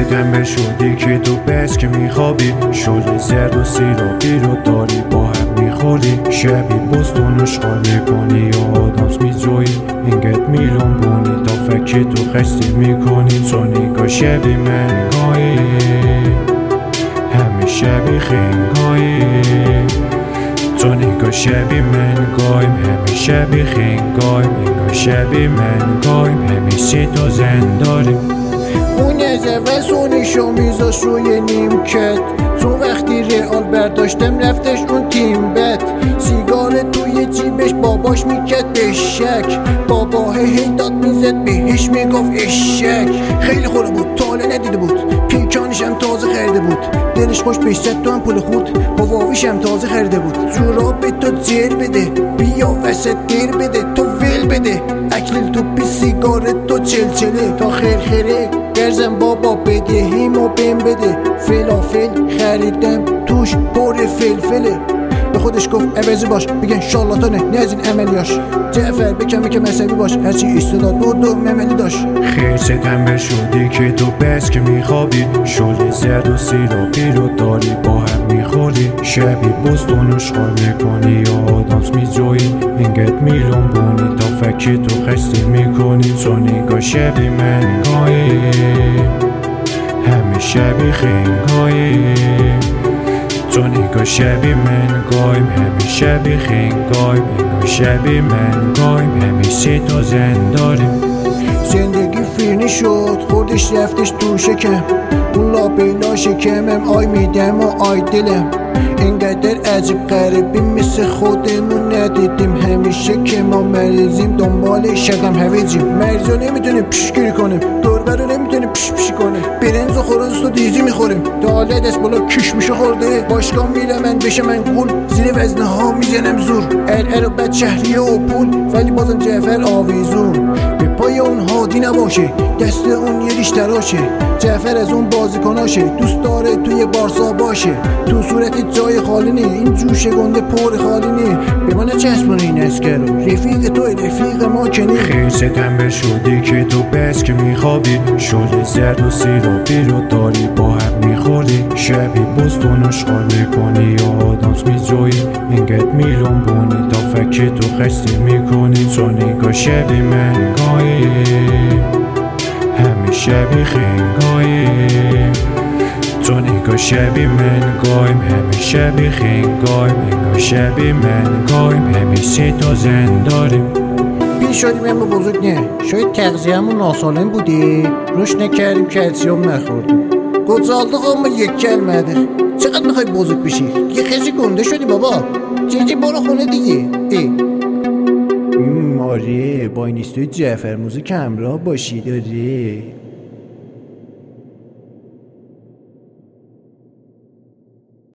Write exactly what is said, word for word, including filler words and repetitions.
ستمبر شدی که تو بس که میخوابی، شل زرد و سیرابی رو داری با هم میخوری، شبی بستونش خالی کنی یا آدامس میجویی، اینگت میلون بونی تا فکر تو خستی میکنی، تو نگاه شبی منگاهی همه شبی خنگاهی، تو نگاه شبی منگاهیم همه شبی خنگاهیم، انگاه شبی منگاهیم همه سی تا زن داریم. اون از وسونیشو میذاش روی نیمکت، تو وقتی رئال برداشتم رفتش اون تیم بد، سیگار توی جیبش باباش میکرد بشک، بابا هی داد میزد بهش میگفت اشک، خیلی خوره بود تاله ندیده بود، پیکانش هم تازه خریده بود، دلش خوش پیش زد تو هم پول خود، هواویش هم تازه خریده بود، جوراب تو جر بده بیا وسط دیر بده تو ول بده، اکلیل تو پی سیگارت تو چلچله تا خیر خیره، گرزم بابا بدهیمو بهم بده، فلافل خریدم توش پر فلفله، به خودش گفت عوضی باش بگن شارلاتانه نه از این عملیاش، جعفر بکن بکن مذهبی باش هرچی استعداد بود و مملی داشت. خیر ستمبر شدی که تو بس که میخوابی، شل زرد و سیرابی رو داری با هم میخوری، شبی بستونش خالی کنی یا آدامس میجویی، اینگت میلون بونی تا فکر تو خستی میکنی، تو نگاه شبی منگاهی همه شبی خنگاهی، تو نگاه شبی منگاهیم همه شبی خنگاهیم، انگاه شبی منگاهیم همه سی تا زن داریم. زندگی فیرنی شد خودش رفتش تو شکم، اون لابیلا شکمم آی میدم و آی دلم، اینقدر عجیب غریبیم مثل خودمون ندیدیم، همیشه که ما مریضیم دنبال شقم هویجیم، مریضا نمیتونیم پشگیری کنیم، دوربر رو نمیتونیم پش پشی کنیم، برنز و خورازست و دیزی میخوریم، داله دست بالا کش میشه خورده، باشگاه میرم من بشه من قول، زیر وزنه ها میزنم زور، ار ار و بد شهریه و پول، ولی بازم جعفر آویزون، به پای اون هادی نباشه دست اون یه ریش تراشه، جعفر از اون بازیکناشه دوست داره توی بارسا باشه، تو صورت جای خالی نی این جوش گنده پر خالی نی، به من چسبونه این اسکرو رفیق توی رفیق ما کنی. خیر ستمبر شدی که تو بس که میخوابی، شل زرد و سیرابی رو داری با هم میخوری، شبی بستونش خالی کنی یا آدامس میجویی، اینگت میلون بونی تا فکر تو خستی میکنی، تو نگاه شبی منگاهی همه شبی خنگاهی، تو نگاه شبی منگاهیم همه شبی خنگاهیم، انگاه شبی منگاهیم همه سی تا زن داریم. پیر شدیم اما بزرگ نه، شاید تغذیه همون ناسالم بوده روش نکردیم کلسیوم نخوردیم، گذالدق اما یک کلمده، چقدر میخوای بزرگ بشی؟ دیگه خیلی گنده شدی بابا، جیجی برو خونه دیگه. ای آره با این استوی جعفر موزیک همراه باشید. آره